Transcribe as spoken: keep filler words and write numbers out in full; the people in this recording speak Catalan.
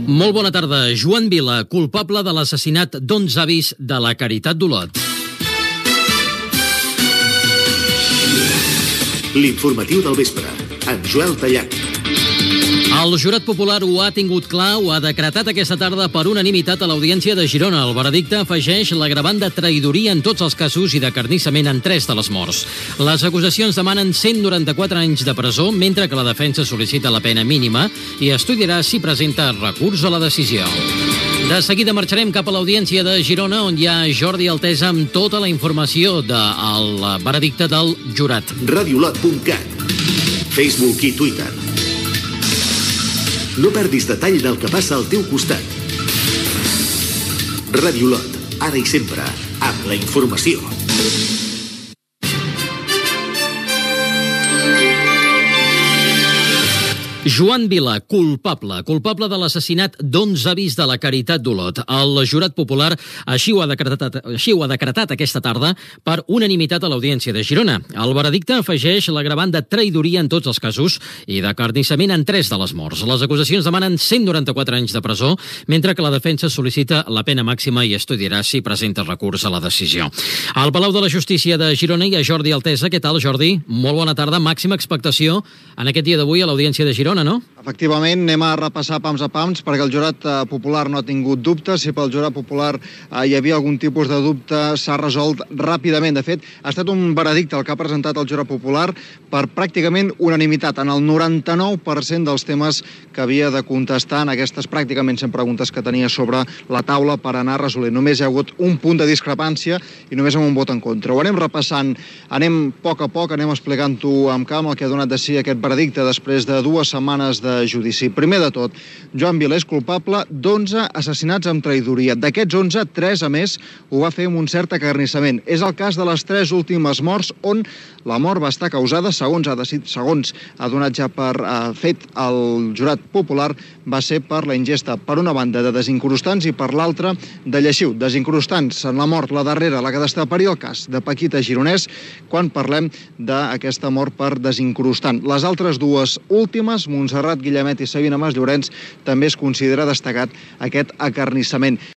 Molt bona tarda. Joan Vila, culpable de l'assassinat d'onze avis de la Caritat d'Olot. L'informatiu del vespre, amb Joel Tallach. El jurat popular ho ha tingut clar, ho ha decretat aquesta tarda per unanimitat a l'Audiència de Girona. El veredicte afegeix l'agravant de traïdoria en tots els casos i de carnissament en tres de les morts. Les acusacions demanen cent noranta-quatre anys de presó, mentre que la defensa sol·licita la pena mínima i estudiarà si presenta recurs a la decisió. De seguida marxarem cap a l'Audiència de Girona, on hi ha Jordi Altesa amb tota la informació del veredicte del jurat. radiolot punt cat, Facebook i Twitter. No perdis detall del que passa al teu costat. Radiolot, ara i sempre, amb la informació. Joan Vila, culpable, culpable de l'assassinat d'onze avis de la Caritat d'Olot. El jurat popular així ho ha decretat, així ho ha decretat aquesta tarda per unanimitat a l'Audiència de Girona. El veredicte afegeix l'agravant de traïdoria en tots els casos i de carnissament en tres de les morts. Les acusacions demanen cent noranta-quatre anys de presó, mentre que la defensa sol·licita la pena màxima i estudiarà si presenta recurs a la decisió. Al Palau de la Justícia de Girona hi ha Jordi Altesa. Què tal, Jordi? Molt bona tarda. Màxima expectació en aquest dia d'avui a l'Audiència de Girona, no? Efectivament, anem a repassar pams a pams perquè el jurat eh, popular no ha tingut dubtes. Si pel jurat popular eh, hi havia algun tipus de dubte, s'ha resolt ràpidament. De fet, ha estat un veredicte el que ha presentat el jurat popular per pràcticament unanimitat en el noranta-nou per cent dels temes que havia de contestar en aquestes pràcticament cent preguntes que tenia sobre la taula per anar resolent. Només hi ha hagut un punt de discrepància i només amb un vot en contra. Ho anem repassant, anem a poc a poc, anem explicant-ho amb camp el que ha donat de si aquest veredicte després de dues setmanes de judici. Primer de tot, Joan Vila és culpable d'onze assassinats amb traïdoria. D'aquests onze, tres a més ho va fer amb un cert acarnissament. És el cas de les tres últimes morts on la mort va estar causada, segons ha decidit, segons ha donat ja per eh, fet el jurat popular, va ser per la ingesta, per una banda, de desincrustants i per l'altra de lleixiu. Desincrustants en la mort, la darrera, la que destaparia el cas de Paquita Gironès, quan parlem d'aquesta mort per desincrustant. Les altres dues últimes, Montserrat Guillemet i Sabina Mas Llorenç, també es considera destacat aquest acarnissament.